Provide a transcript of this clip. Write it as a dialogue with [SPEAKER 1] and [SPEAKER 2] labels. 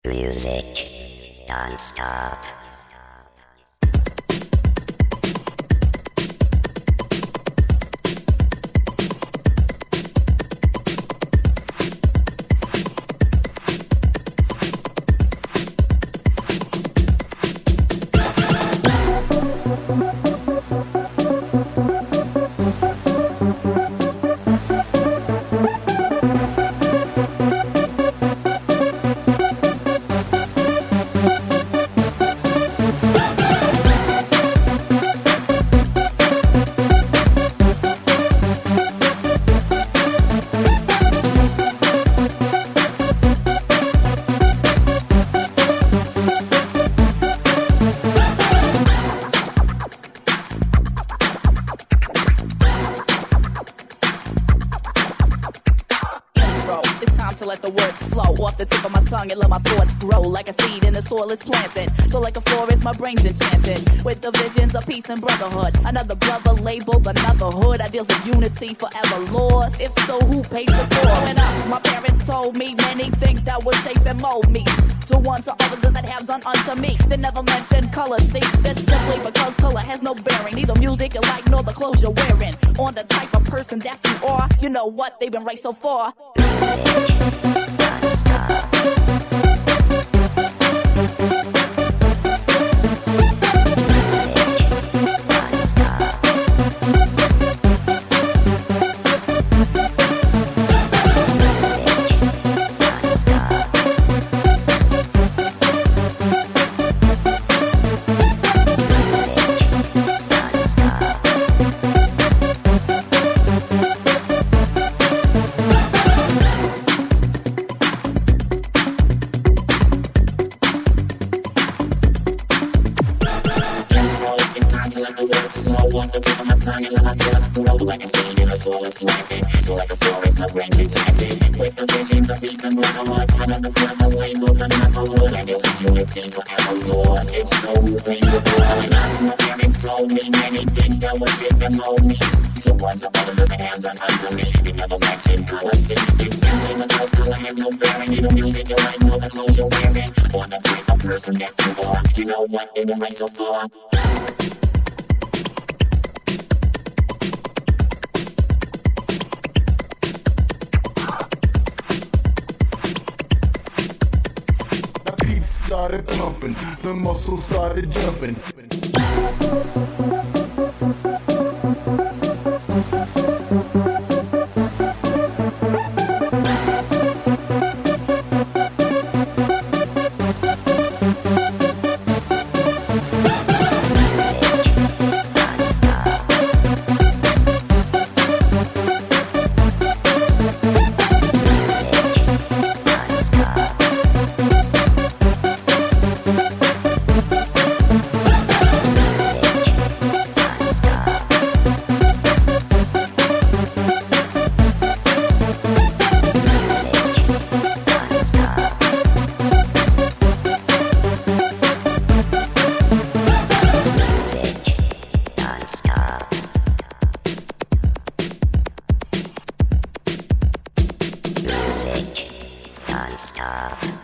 [SPEAKER 1] Music don't stop.
[SPEAKER 2] It's time to let the words flow off the tip of my tongue and let my thoughts grow like a seed in the soil it's planted. So like a forest, my brain's enchanted with the visions of peace and brotherhood. Another brother labeled another hood. Ideals of unity forever lost. If so, who pays the bill? Growing up, my parents told me many things that would shape and mold me to one to others that have done unto me. They never mentioned color. See, that's simply because color has no bearing. Neither music you like nor the clothes you're wearing. On the type of person that you are, you know what? They've been right so far.
[SPEAKER 3] Let the words flow off the tip of my tongue and let my thoughts grow like a seed in the soil it's planted. So like a forest, my brain's enchanted with the visions of peace and brotherhood. Another brother labeled another hood. Ideals of unity forever lost. It's so who brings the growing up. My parents told me many things that would shape and mold me. So ones of others as a hands on unto me. They never mentioned color. See, it's simply because color has no bearing. Neither music you like nor the clothes you're wearing. Or the type of person that you are. You know what? They've been right so far.
[SPEAKER 4] Started pumping, the muscles started jumping.
[SPEAKER 1] Music don't stop.